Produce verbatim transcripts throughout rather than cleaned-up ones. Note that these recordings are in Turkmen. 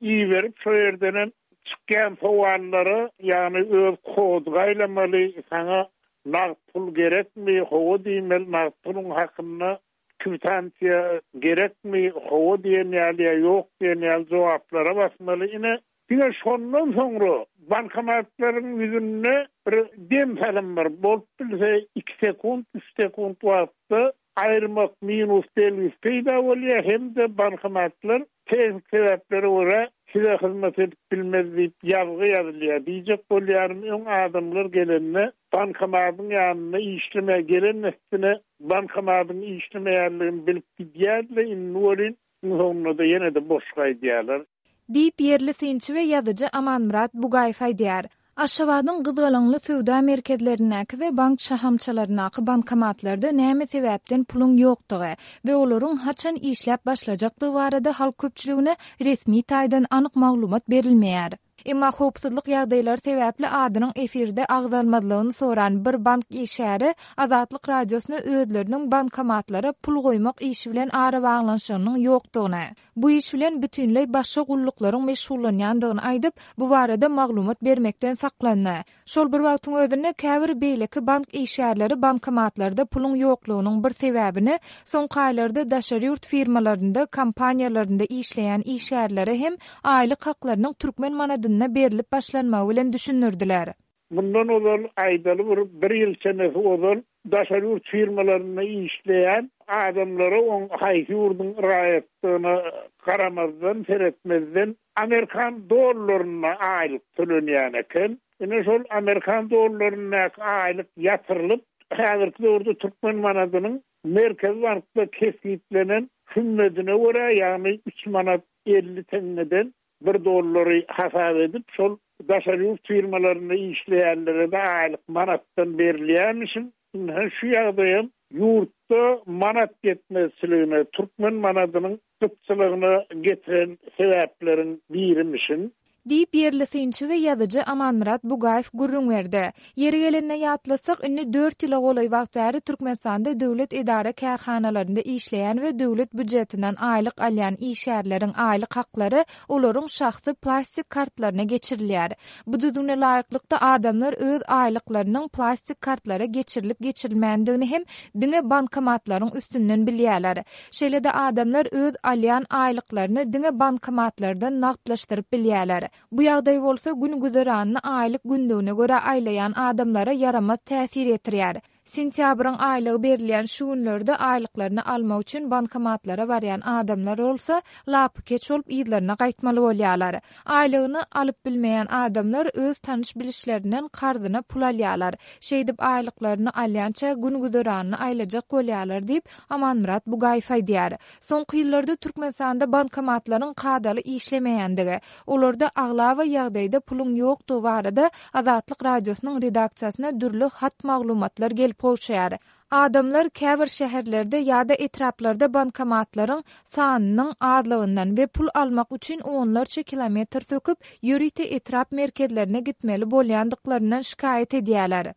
iyi verip şu yerden çıkan soğanları yani öz kodgaylamalı sana nağd pul gerek mi? Hova diýmeli nağd pulun hakkında kvitansiya gerek mi? Hova diyen ýaly ýok diyen ýaly jogaplara basmaly. Ine bir şondan soňra bankomatlaryň ýüzüne bir dem salam bar. Bolup bilse iki sekund, üç sekund wagtda ayrılmak minus belgisi peyda bolýar hem de bankomatlar tez sebepleri ora size hizmet edip bilmez diýip ýazgy ýazylýar. Diýjek bolýarmy öň adamlar gelenine bankomatyň ýanyna işleme gelen näsine bankomatyň işlemeýärligini bilip gidýärler, innurin soňra da ýene de boş gaýdýarlar. Diýip ýerli synçy we ýazyjy Amanmurat Bugayf aýdýar. Aşgabatyň gyzgalyňly söwda merkezlerindäki we bank şahamçalarynaky bankomatlarda näme sebäpden puluň ýokdugy we olaryň haçan işläp başlajakdygy barada halk köpçüligine resmi taýdan anyk maglumat berilmeýär. Emma howpsuzlyk ýagdaýlary sebäpli adynyň efirde agzalmadylygyny soran bir bank işäri Azatlyk radiosyna özleriniň bankomatlara pul goýmak işi bilen ara baglanşygynyň ýokdugyny, bu iş bilen bütünlei başga gullyklaryň meşgullanýandygyny aýdyp, bu barada maglumat bermekden saklandy. Şol bir wagtyň özünde käbir beýleki bank işärleri bankomatlarda puluň ýoklugynyň bir sebäbini soňky aýlarda daşary ýurt firmalarynda, kompaniýalarynda işleýän işärlere hem aýlyk haklarynyň türkmen manadyna berilip başlanmagy bilen düşünürdiler. Bundan ozal aýdaly bir, bir ýyl çenesi ozal daşary ýurt firmalarynda işleýän adamlara on haýsy ýurdun raýatlygyna garamazdan, seretmezden Amerikan dollaryna aýlyk tölenýän eken. Ine şol Amerikan dollaryna aýlyk ýatyrylyp, häzirki döwürde türkmen manadynyň Merkez Bankda kesiplenen hümmetine göre ýagny üç manat elli tengeden bir dollary hasap edip şol daşary ýurt firmalarynda işleýänlere de aýlyk manatdan berilýänmişim. Şu ýagdaýam ýurtda manat getmezçiligine, türkmen manadynyň gypçylygyny getiren sebäpleriň birimişim. Diýip ýerli synçy we ýazyjy Amanmurat Bugayf gurrun berdi. Ýeri gelenine ýatlasak, inni dört ýyla goly wagtlary Türkmenistanda döwlet idara kärhanalarynda işleýän we döwlet büdjetinden aýlyk alýan işärleriň aýlyk haklary olaryň şahsy plastik kartlaryna geçirilýär. Bu düzüne laýyklykda adamlar öz aýlyklarynyň plastik kartlara geçirilip geçirilmändigini hem diňe bankomatlaryň üstünden bilýärler. Şeýle-de adamlar öz alýan aýlyklaryny diňe bankomatlardan nagdlaşdyryp bilýärler. Bu ýagdaý bolsa gün güzeranyny aýlyk gündügine göre aýlayan adamlara yaramaz täsir etirýär. Sentýabryň aýlygy berilýän şu günlerde aýlyklaryny almak üçin bankomatlara barýan adamlar bolsa, lapy keç bolup ýylaryna gaýtmaly bolýarlar. Aýlygyny alyp bilmeýän adamlar öz tanış bilişlerinden karzyna pul alýarlar. Şeýdip aýlyklaryny alýança gün güzeranyny aýlajak bolýarlar diýip Amanmurat Bugayf aýdýar. Soňky ýyllarda Türkmenistanda bankomatlaryň kadaly işlemeýändigi, olarda agla we ýagdaýda puluň ýokdugy barada Azatlyk radiosynyň redaksiýasyna dürli hat maglumatlar gelip goşýar. Adamlar käbir şäherlerde ýa-da etraplarda bankomatlaryň sanynyň azlygyndan we pul almak üçin onlarça kilometr söküp ýürüýte etrap merkezlerine gitmeli bolýandyklarynyň şikayet edýärler.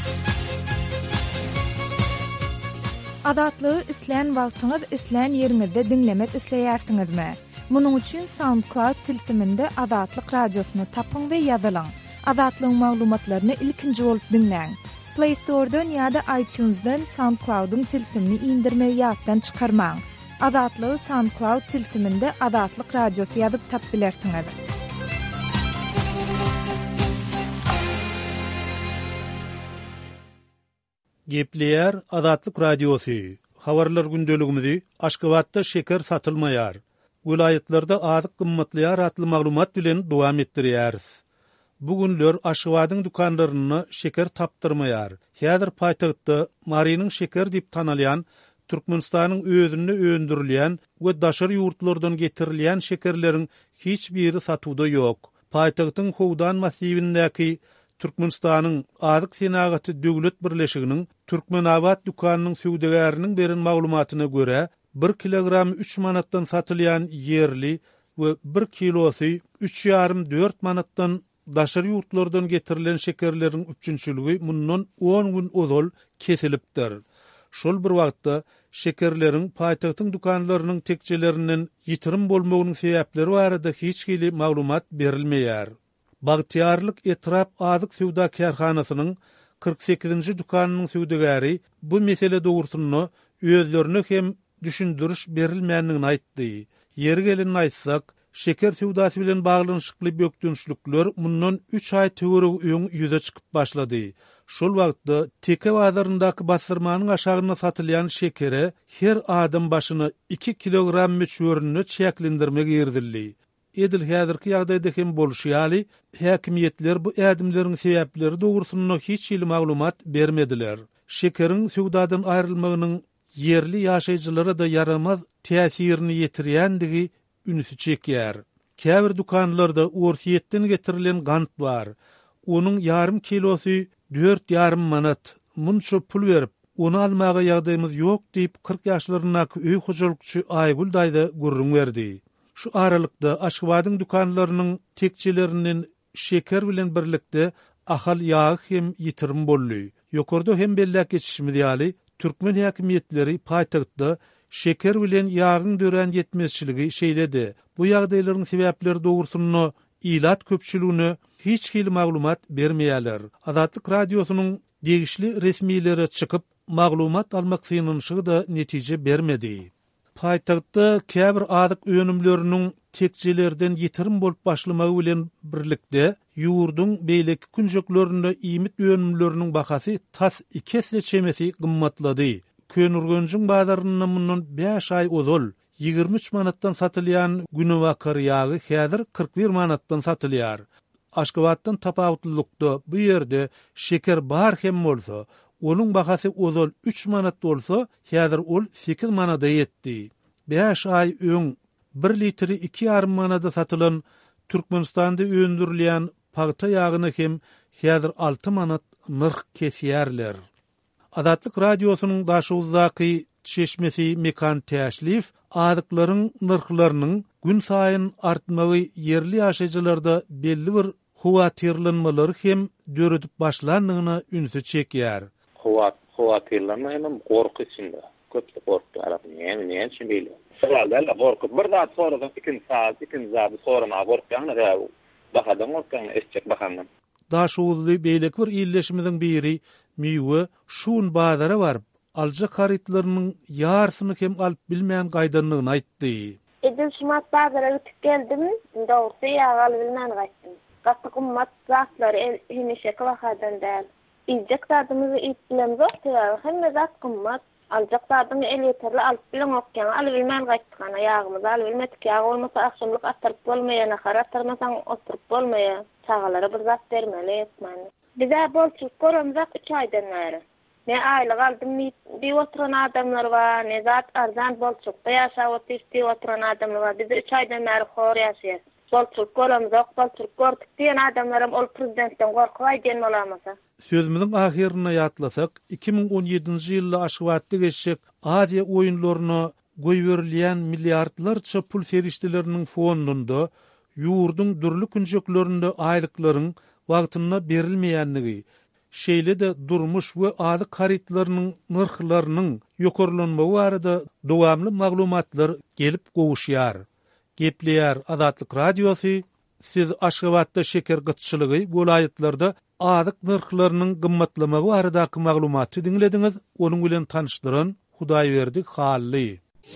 Adatlygy isleýän wagtyňyz isleýän ýeriňizde dinlemek isleýärsiňizmi? Munuň üçin SoundCloud tilsiminde Azatlyk radiosyny tapyň we ýazylyň. Azatlyň maglumatlaryny ilkinji bolup dinleň. Play Store'dan ýa-da iTunes'dan SoundCloud'un tilsimini indirme ýatdan çykarmaň. Azatlygy SoundCloud tilsiminde Azatlyk radiosy ýazyp tap bilersiňiz. Gepleýär Azatlyk radiosy. Habarlar gündeligimizi Aşgabatda şeker satylmaýar. Vilayetlerde azyk gymmatlyar atly maglumat bilen dowam etdirýäris. Bugünler Aşgabatyň dukanlaryny şeker tapdyrmaýar. Häzir paýtagtda Marynyň şeker diýip tanalýan Türkmenistanyň özünde öndürilýän we daşary ýurtlardan getirilýän şekerleriň hiç biri satuwda ýok. Paýtagtyň Howdan massivindäki Türkmenistanyň azyk senagaty döwlet birleşiginiň Türkmenabad dukanynyň söwdegäriniň beren maglumatyna görä bir kilogram üç manatdan satylýan yerli we bir kilosy üç ýarym dört manatdan daşary ýurtlardan getirilen şekerleriň üçinçiligi mundan on gün ozal kesilipdir. Şol bir wagtda şekerlerin paýtagtyň dukanlarynyň tekçelerinden ýitirim bolmagynyň sebäpleri barada hiç gili maglumat berilmeýär. Bagtyarlyk etrap azyk sowda kärhanasynyň kırk sekizinji dukanynyň sowdagary bu mesele dogrusyny özlerine hem düşündürüş berilmänligini aýtdy. Ýeri gelin aýtsak, şeker sowdasy bilen baglanyşykly bökdünçlükler mundan üç ay töwereg öň ýüze çykyp başlady. Şol wagtda teke bazaryndaky basyrmanyň aşagyna satylýan şekere her adam başyna iki kilogram möçürini çäklendirmek ýerdildi. Edil häzirki ýagdaýda hem bolşýaly, häkimiýetler bu ädimleriň sebäpleri dogrusyny hiç ýyl maglumat bermediler. Şekerin sowdadan aýrylmagynyň yerli ýaşaýjylara da yaramaz täsirini ýetirýändigi ünüsi çekýär. Käbir dukanlarda Orsiýetden getirilen gant bar. Onuň yarım kilosy dört yarım manat. Munça pul berip, onu almaga ýagdaýymyz ýok diýip kırk ýaşlarynaky öý hojalykçy Aýgul daýda gurrun berdi. Şu aralykda Aşgabatyň dukanlarynyň tekçelerinden şeker bilen birlikde ahal ýagy hem ýitirim boldy. Ýokarda hem bellek geçişmi diýali türkmen häkimiýetleri paýtagtda şeker bilen ýagyň dören ýetmezçiligi şeýledi. Bu ýagdaýlaryň sebäpleri dogrusyny ilat köpçüligini hiç hil maglumat bermeýärler. Azatlyk radiosynyň degişli resmiýleri çykyp maglumat almak synynşygy da netije bermedi. Paýtagtda käbir adyk önümleriniň tekçelerden ýitirim bolup başlamagy bilen birlikde ýurduň beýleki künjeklerinde iýmit önümleriniň bahasy tas iki esle çemesi gymmatlady. Könürgönjüň bazaryna mundan beş ay ozal ýygrimi üç manatdan satylýan günewakar ýagy häzir kırk bir manatdan satylýar. Aşgabatdan tapawutlukda bu ýerde şeker bar hem bolsa, onun bahasy ozal üç manat bolsa, häzir ol sekiz manada ýetdi. beş ay öň bir litri iki yarım manada satylan Türkmenistanda öndürilýän paýta ýagyny hem häzir altı manat nırk kesýärler. Azatlyk radiosynyň daşuwzaky çeşmesi mekan täşlif adyklaryň nyrklarynyň gün saýyn artmagy yerli ýaşaýjylarda belli bir howatyrlanmalary hem döredip başlandygyna ünsü çekýär. Howat howatyrlanma hem gorky içinde. Köpli gorky arapy näme näme üçin beýle. Sıralda gorky bir zat soradan ikinji saat, ikinji zat sorama gorkýan da bahadan gorkýan esçek bahandan. Daşuwly beýlek bir ýylleşmediň biri miwe şuun bazara barıp alja haritlarynyň ýarsyny hem alyp bilmeýän gaýdanlygyny aýtdy. Edil şumat bazara gitip geldim, dogry ýagal bilmän gaýtdym. Gatly gymmat zatlary hinişe klahadan däl. İjek zadymyzy ýetmem zor, hemme zat gymmat. Aljak zadymy el ýeterli alyp bilen okýan, alyp bilmän gaýtdykana ýagymyzy alyp bilmedik. Ýag bolmasa akşamlyk atyryp bolmaýan, haratarmasaň oturup bolmaýan. Çagalara bir zat bermeli etmän. Bize bolçuk goramzak üç aýdan bäri. Ne aýlyk aldym, bir oturan adamlar var, ne zat arzan bolçukda ýaşap otyşdy oturan adamlar var. Biz üç aýdan bäri hor ýaşaýar. Bolçuk goramzak, bolçuk gordyk diýen adamlarym ol prezidentden gorkaý diýen bolamasa. Sözümizin ahirine ýatlasak, iki min on ýedinji ýylda Aşgabatda geçecek Aziya oýunlaryna goýberilýän milliardlarça pul serişdeleriniň fondunda ýurdun dürli künjeklerinde aýlyklaryň wagtyna berilmeýänligi, şeýle de durmuş we adyk haritlarynyň nyrhlarynyň ýokarlanmagy barada dowamly maglumatlar gelip gowuşýar. Gepleýär Azatlyk radiosy. Siz Aşgabatda şeker gytçylygy welaýatlarda adyk nyrhlarynyň gymmatlamagy baradaky maglumaty dinlediňiz. Onuň bilen tanışdyran Hudaýberdi Hally.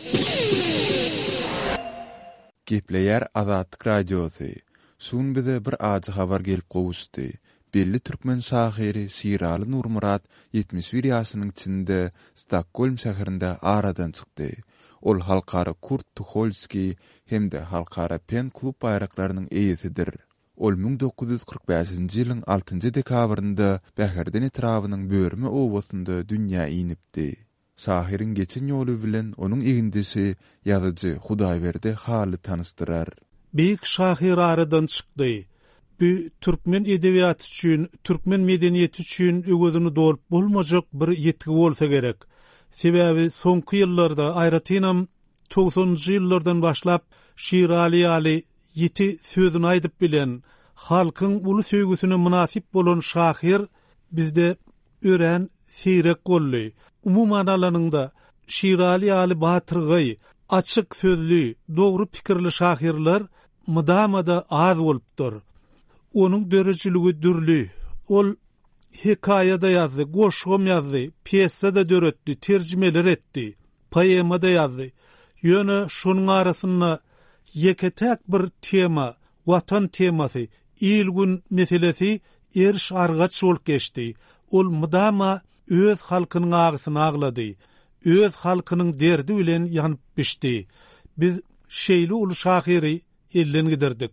Gepleýär Azatlyk radiosy. Sun bize bir ajy habar gelip gowuşdy. Belli türkmen şahyry Siraly Nurmurat ýetmiş bir ýaşynyň içinde Stockholm şäherinde aradan çykdy. Ol halkara Kurt Tucholsky hem de halkara Pen klub bayraklarynyň eýesidir. Ol bin dokuz ýüz kırk beşinji ýylyň altynjy dekabrynda Bäherden etrawynyň böwrüme owasynda dünýä iňipdi. Şahyryň geçen ýoly bilen onuň egindisi ýazyjy Hudaýberdi Hally tanışdyrar. Büyük şahyr aradan çykdy. Bu türkmen edebiýaty üçin, türkmen medeniýeti üçin öwüzini dolup bolmajak bir ýetgi bolsa gerek. Sebäbi soňky ýyllarda aýratynam togsonjy ýyllardan başlap Şirali ýaly ýeti sözüni aýdyp bilen halkyň ulu söýgüsine münasip bolan şahyr bizde ören seýrek boldy. umuman alanynda Şirali Ali Batyrgy açyk sözlü, dogry pikirli şahirler mydamada az bolupdyr. Onuň dörejiligi dürli. Ol hikayada yazdy, goşgum yazdy, piyesada döretdi, terjimeler etdi, poemada yazdy. Ýöne şonuň arasynda ýeketek bir tema, watan temasy, ilgün meselesi eriş argaç bolup geçdi. Ol mydama öz halkynyň agysyny aglady, öz halkynyň derdi bilen ýanyp pişdi. Biz şeýli ulu şahyry elden giderdik.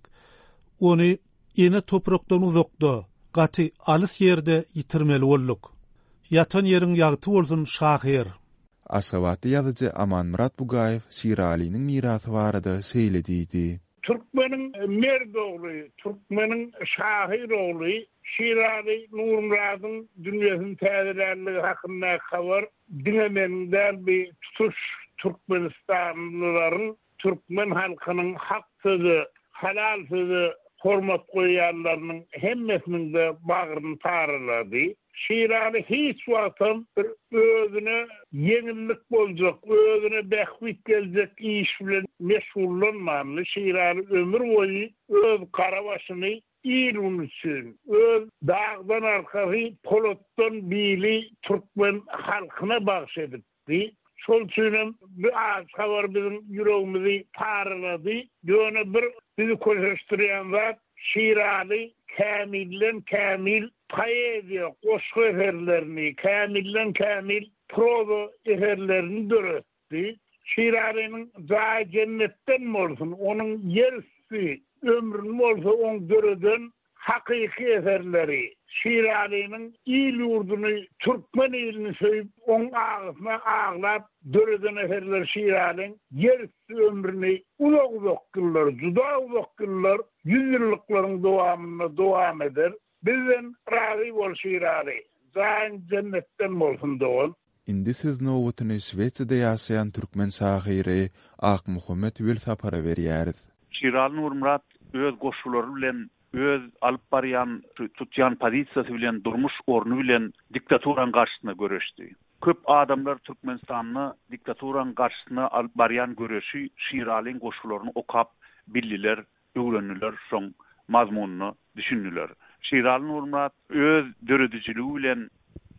Ony ene toprakdan uzakda, gaty alys ýerde ýitirmeli bolduk. Ýatan ýeriň ýagty bolsun şahyr. Aşgabatda ýazyjy Amanmurat Bugaýew Şiraliniň mirasy barada seýlediydi. Türkmeniň merdogly, Türkmeniň şahyr ogly Şirali Nurmuradyň dünýäsini täzelerligi hakynda habar dinlemenden bir tutuş Türkmenistanlylaryň Türkmen halkynyň hak sözi, halal sözi hormat goýanlarynyň hemmesiniň de bagyryny tarylady. Şirali hiç wagtym özüne yeňillik boljak, özüne bähwit geljek iş bilen meşgullanmanly. Şirali ömür boyu öz karabaşyny İlun üçün, öz dağdan arkağı polottan bili Türkmen halkına bağış edipdi. Şol üçin bir az habar bizim yüreğimizi paraladı. Yöne bir bizi koşuşturan zat Şirali kamillen kamil poeziya, koşku eserlerini, kamillen kamil proza eserlerini döretti. Şirali'nin zâ cennetten bolsun, onun yerisi ömrün bolsa on döreden hakiki eserleri. Şirali'nin il yurdunu, Türkmen ilini söýüp, on ağzına ağlap, döreden eserleri Şirali'nin yerisi ömrünü uzak uzak kıllar, juda uzak kıllar, yüz yıllıkların dowamına dowam eder. Bizden razı bol Şirali, zâň cennetten bolsun dogan. Indi siz nowatyny Şweýçede ýaşaýan türkmen şahyry Ak Muhammed Welsapara berýäris. Şirali Nurmurat öz goşulary bilen, öz alyp barýan tutýan pozisiýasy bilen, durmuş orny bilen diktaturaň garşysyna göreşdi. Köp adamlar Türkmenistanyny diktaturaň garşysyna alyp barýan göreşi Şiraliň goşularyny okap bildiler, öwrendiler, şoň mazmunyny düşündiler. Şirali Nurmurat öz döredijiligi bilen,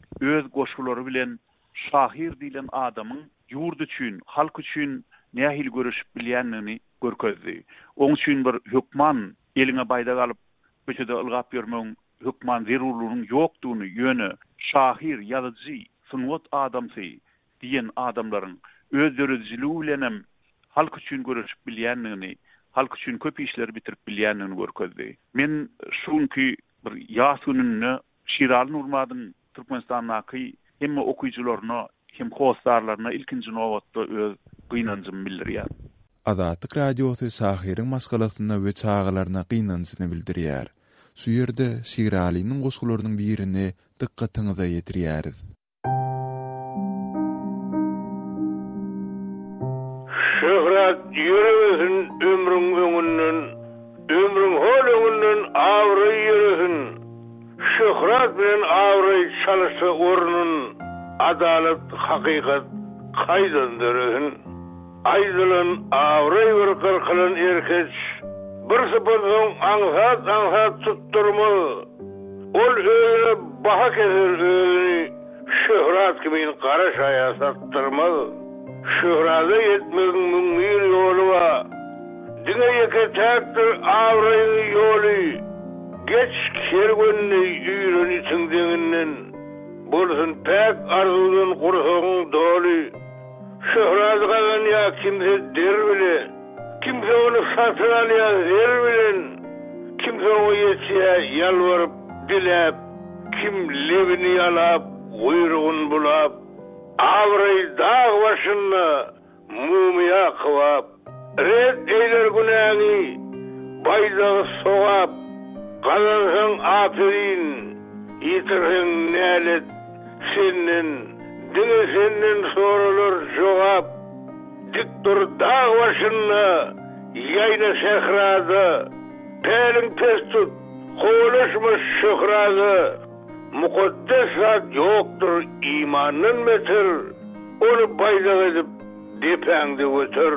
öz goşulary bilen şahir diýilen adamyň ýurt üçin, halk üçin nähil görüşip bilýänligini görkezdi. Oň üçin bir hükman eliňe baýda galyp, köçede ılgap ýörmegiň hükman zerurlugynyň ýokdugyny ýöne şahir, ýazyjy, sunwat adamsy diýen adamlaryň öz döredijiligi bilen hem halk üçin görüşip bilýänligini, halk üçin köp işleri bitirip bilýänligini görkezdi. Men şunki bir ýaş gününe Şirali Nurmuradyň Türkmenistanyň hemme okuyucularına, hem hostarlarına ilkinci nowatda öz gynanjymy bildirýär. Azatlyk radiosy şahyryň maskalasyna we çağalaryna gynanjyny bildirýär. Şu ýerde Şiraliň goşgularynyň birini dikkatiňize ýetirýäris. Şöhret ýüregin ömrüň öňünden, ömrüň hol öňünden awry ýüregin. Şöhret bilen awry çalyşy ornun adalet, hakikat kaydan dörühün. Aydylan awry bir kırkılın erkeç, bir sıpırdan aňsat aňsat tutturmaly. Ol öýüne baha keser öýüni, şöhret kimin kara şaya sattırmaly. Şöhrada yetmegiň müňil ýoly wa, diňe ýeketäkdir awryň ýoly. Geç kergönni ýüren içinden, bolsun pek arzudan gursogyň doly. Şöhrat galan ýa kimse der bile, kimse onu satyn alýar der bilen, kimse o ýetýä ýalwaryp dilep, kim lebini ýalap, guyrugyny bulap, awry dağ başyna mumya kıwap, red eýler günäni baýdagy sogap, galansaň apirin, ýitirheň nälet senden, diňe senden soralar jogap, dikdur dağ başyna ýaýna şehrada, peliň pes tut, howlaşmaş şöhrada, mukaddes zat yoktur imanın beter, onu bayzak edip depeňde götür.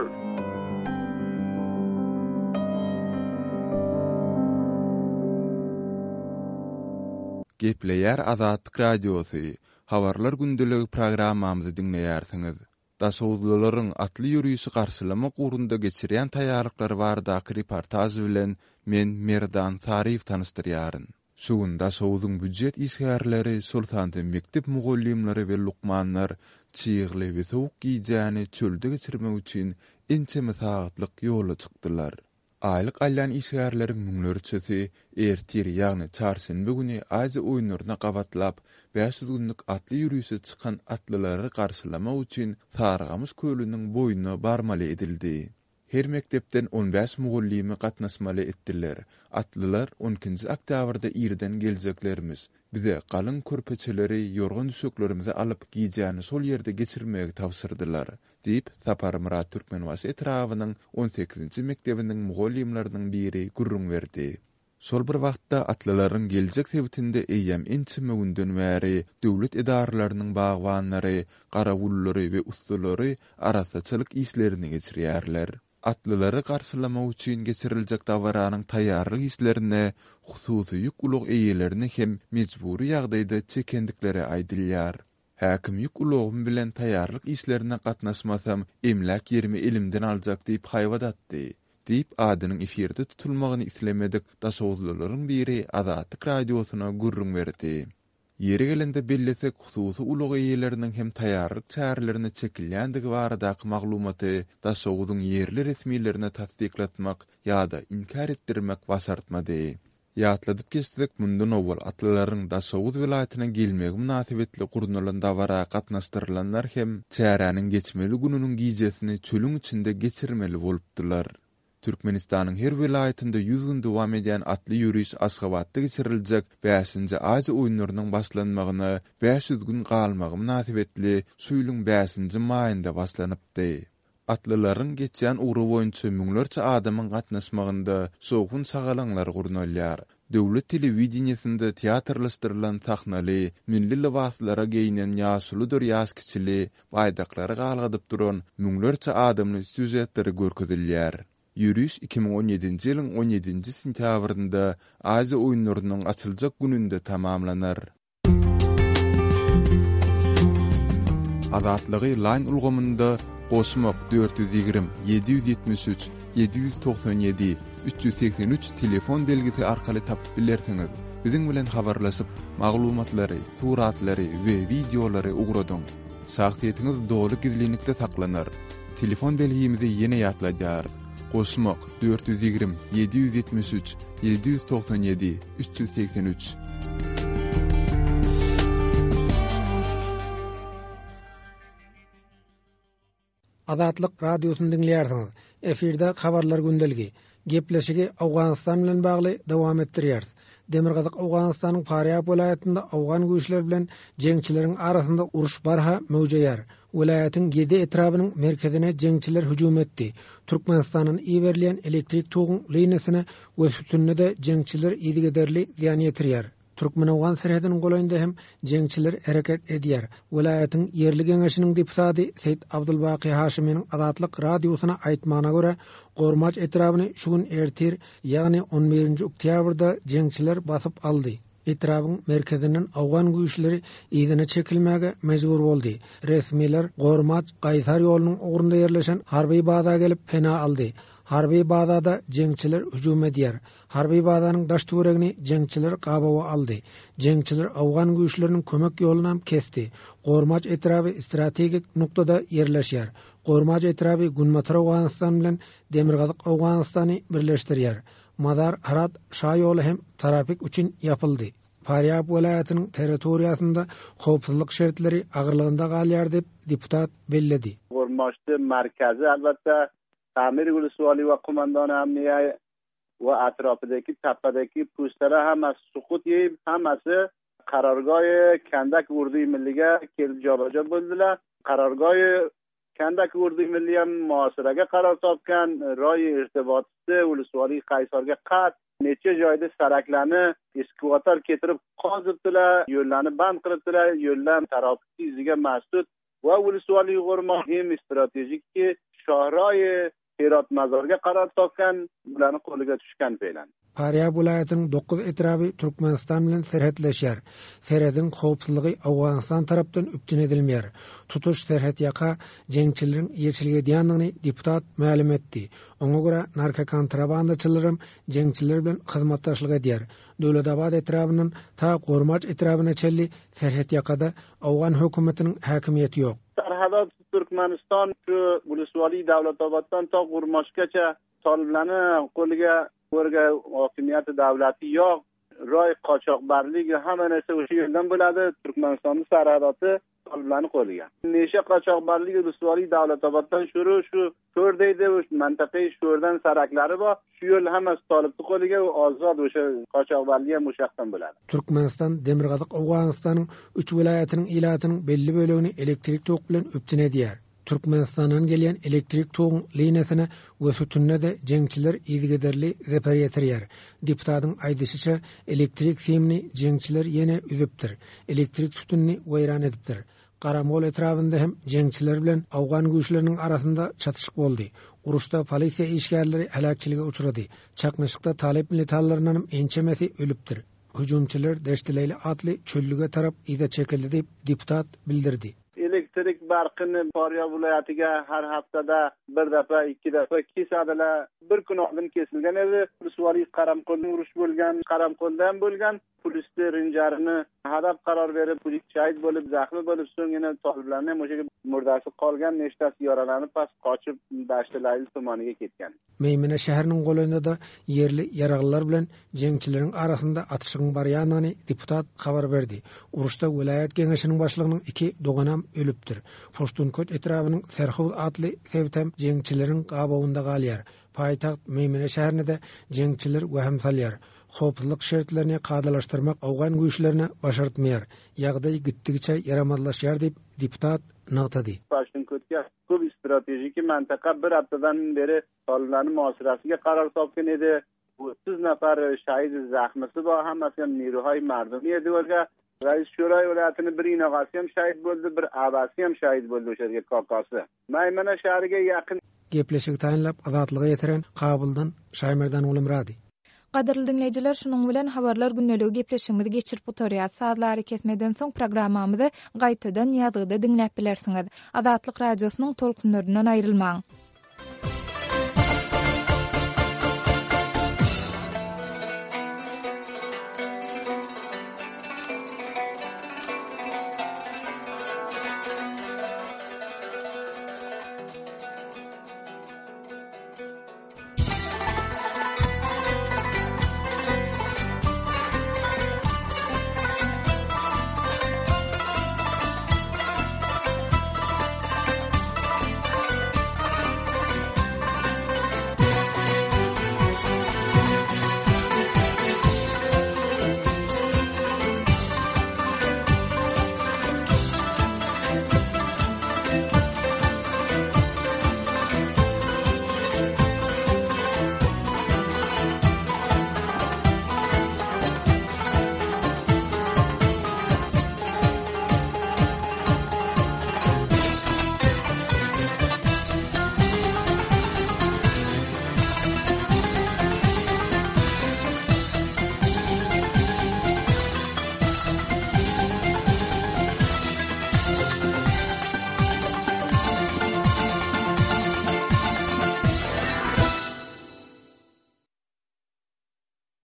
Gepleýär Azatlyk Radiosu, habarlar gündeligi programmamyzy dinleýärsiňiz. Daşowdularyň atly ýürüýüşi garşylamak ugrunda geçirýän taýýarlyklary bardaky reportaj bilen men Merdan Tarif tanystyrýaryn. Şuň daşowdyň büdjet işgärleri, sultanyň mektep mugallimleri we lukmanlar çyýgly we sowuk giýjäni çölde geçirmek üçin ençe mesagatlyk ýola çykdylar. Aylyk allan işgärleriň müňlerçesi ertir ýagny çarşynba güni Aziýa oýunlaryna gabatlap beş yüz günlük atly ýürüýüşe çykan atlylary garşylamak üçin Sargamyş kölüniň boýuna barmaly edildi. Her mektepden on beş mugallimy gatnaşmaly etdiler. Atlylar on ikinji oktýabrda ýerden geljeklerimiz. Bize galyň körpeçeleri, ýorgan düşeklerimizi alyp giýjäni şol ýerde geçirmegi tawsyrdylar, diýip Sapar Murat Türkmenbaşy etrawynyň on sekizinji mektebiniň mugallimlerining biri gurrun berdi. Şol bir wagtda atlylaryň geljek sebitinde eýem ençime günden bäri döwlet edaralarynyň bagwanlary, garagullary we ustalary arasaçylyk işlerini geçirýärler. Atlylary garşylamak üçin geçiriljek dawaranyň taýýarlyk işlerine hususy ýük ulug eýelerini hem mejburi ýagdaýda çekendikleri aýdylýar. Häkim ýük ulugum bilen taýýarlyk işlerine gatnaşmasam emlak ýerimi elimden aljak diýip haýbat atdy. Diýip adynyň efirde tutulmagyny islemedik daşowdularyň biri Azatlyk Radiosyna gurrun berdi. Yeri gelende bellesek hususy ulug eýeleriniň hem taýýarlyk çärelerini çekilýändigi baradaky maglumaty daşowdyň ýerli resmiýetlerine tasdiklatmak ýa-da inkar etdirmek basartmady. Ýatladyp geçdik mundan owal atlylaryň Daşowud vilayatyna gelmegi münasibetli gurnulan dawara gatnaşdyrylanlar hem çäräniň geçmeli gününiň giýjesini çölüň içinde geçirmeli bolupdylar. Türkmenistanyň her vilayatynda yüz gün dowam edýän atly ýürüýüş Aşgabatda geçiriljek beşinji Aziýa oýunlarynyň başlanmagyna beş yüz gün galmagy münasibetli şu ýylyň beşinji maýynda başlanypdy. Atlylaryň geçýän uğru boýunça müňlerçe adamyň gatnaşmagynda soğun sagalanlar gurnalýar. Döwlet telewizionyasynda teatrlaşdyrylan sahnaly, milli libaslara giyinen ýaşulydyr ýaş kiçili, baýdaklary galgadyp duran müňlerçe adamly süjetleri görkezilýär. Ýürüýüş iki bin on ýedinji ýylyň on ýedinji sentýabrynda Aziýa oýunlarynyň açyljak gününde tamamlanar. Azatlygy line ulgamynda Goşmak dört yüz ýigrim yedi yüz ýetmiş üç yedi yüz toksan ýedi üç yüz seksen üç telefon belgisi arkaly tapyp bilersiňiz. Biziň bilen habarlaşyp maglumatlary, suratlary we videolary ugradyň. Şahsiýetiniz doly gizlilikde saklanar. Telefon belgimizi ýene ýatlaýarys. Goşmak dört yüz ýigrim yedi yüz ýetmiş üç yedi yüz toksan ýedi üç yüz seksen üç. Azatlyk Radiosyny dinleýärsiňiz. Efirde habarlar gündeligi. Gepleşigi Awganistan bilen bagly dowam etdirýäris. Demirgazyk Awganistanyň Faryab vilayatynda Awgan güýçleri bilen jeňçileriň arasynda uruş barha möwjüdýär. Vilayatyň ýedi etrabynyň merkezine jeňçiler hüjum etdi. Türkmenistanyň iýerliýän elektrik togyň liniýasyna we sütünne de jeňçiler ýygyderli ýan ýetirýär. Türkmen-Awgan serhediniň goýynda hem jeňçiler hereket edýär. Vilayatyň ýerli geňeşiniň deputaty Seyit Abdulbaqy Haşimyň Azatlyk Radiosyna aýtmagyna görä, Gormaç etrabyny şu gün ertir, ýagny on birinji oktýabrda jeňçiler basyp aldy. Etrabyň merkezinden Awgan güýçleri ýygyna çekilmäge mejbur boldy. Resmiler Gormaç Gaýsar ýolunyň ugrunda ýerleşen harby baza gelip pena aldy. Harby bazada jeňçiler hüjum edýär. Harby bazanyň daş töweregini jeňçiler gabawa aldy. Jeňçiler Awgan güýçleriniň kömek ýolunam kesdi. Gormaç etraby strategik nuktada ýerleşýär. Gormaç etraby Gunmatar Awganistan bilen Demirgazyk Awganistany birleşdirýär. Madar Harat şa ýoly hem trafik üçin ýapyldy. Faryab vilayatynyň territoriýasynda howpsuzlyk şertleri agyrlygynda galýar dep deputat belledi. Gormaçda merkezi albatta Tamir Gülsuwali ve Kumandan Amniye ve atrafındaki tapadaki pustlara hammasi suqut yeyip hammasi qarorgohi Kandak Urduy Milliga kelib jobaja bo'ldilar. Qarorgohi Kandak Urduy Milliga muosiraga qaror topgan, ro'y irtibotida Gülsuwali Qaysarga qat neçe joyda saraklarni eskivator ketirib qozibdilar, yo'llarni band qilibdilar, yo'llar tarafsiz iziga mas'ul va ulusvali G'urmoq hem strategikki shohroy Herot mazorga qaror topgan, bularni qo'liga tushgan pelan. Faryab viloyatining dokuz etrabi Turkmeniston bilan serhatleşer. Serhadın xowpsuzlygy Awganistan tarapdan üpçün edilmeýär. Tutuş serhat ýaka jeňçilerin ýeçilge diýanyny deputat ma'lum etdi. Oňa görä narka kontrabandaçylarym jeňçiler bilen hyzmatdaşlyk edýär. Döwletabad etrabynyň ta Gormaç etrabyna çelli serhat ýakada Awgan hökümetiniň häkimiýeti ýok. Sarhadat Turkmeniston şu Buluswali Davlatobaddan ta Gormaçgacha toliblarni qo'liga O'rga hokimiyati davlati yo'q, ro'y qochoqbarligi hamma narsa o'sha yerdan bo'ladi. Turkmanistonning sarhadati toliblarni qo'liga. Nesha qochoqbarligi Buluswali Davlatobaddan shuru shu ko'rdaydi, o'sha mintaqai sho'rdan saraklari bor. Shu yo'l hammasi tolibning qo'liga, ozod o'sha qochoqbarligi ham o'sha yoqdan bo'ladi. Turkmeniston Demirgazyk Awganistanyň üç vilayatynyň ilatynyň belli bölegini elektrik tok bilen öpçün edýär. Türkmenistan'dan gelen elektrik toğun liniýasyna we sütünne de jeňçiler ýygyderli zeper ýetirýär. Deputatyň aýdyşyça elektrik semini jeňçiler ýene üzüpdir. Elektrik sütünni weýran edipdir. Qaramol etrafynda hem jeňçiler bilen Awgan güýçleriniň arasynda çatışyk boldy. Uruşda polisiýa işgärleri helakçylyga uçrady. Çaknaşykda talep militarylarynyň ençemesi ölüpdir. Hüjümçiler Deştileýli atly çöllüge tarap ýa-da çekildi diýip deputat bildirdi. Elektrik barqini Faryab viloyatiga har haftada bir defa, ikki defa kesadilar. Bir kun oldin kesilgan edi. Buluswali Qaramqulni urush bo'lgan, Qaramqulda ham bo'lgan. Polisni rinjarini hadab qaror berib, polis shahid bo'lib, zaxmi bo'lib, so'ng yana toliblarni ham o'sha murdasi qolgan, nechtasi yaralanib, pas qochib Dashtilayli tomoniga ketgan. Meymine şäheriniň golunda da yerli yaraglylar bilen jeňçileriň arasynda atışygyň barýanyny deputat habar berdi. Uruşda vilayat geňeşiniň başlygynyň iki doganam ölüpdir. Poştunköt etrabynyň Serhowuz atly sebtem jeňçileriň gabawynda galýar. Paýtagt Meymine şäherinde de jeňçiler wehim salýar. Howpsuzlyk şertlerini kadalaştırmak Awgan güýçlerine başartmaýar. Ýagdaý gitdigiçe yaramazlaşýar diýip deputat nagtady. Poştunkötga köp stratejik mantaka bir haftadan beri toliblarning muhosirasiga qaror topgan edi. otuz nafar şahid zahmisi bor, hammasi ham niruhay mardumi edi. O'rga Rais Şoray viloyatining bir inogasi ham şahid bo'ldi, bir abasi ham şahid bo'ldi o'sha yerga kokosy. Maymana şäheriga yaqin gepleşik taýinlap azatlyga ýetiren Kabuldan Şaýmerdan Ulumrady. Qadirli dinleyijiler, şunun bilen habarlar günneligi gepleşigimizi geçirip oturýar. Saatlary kesmeden soň programmamyzy gaýtadan ýazgyda dinläp bilersiňiz. Azatlyk radiosynyň tolkunlaryndan aýrylmaň.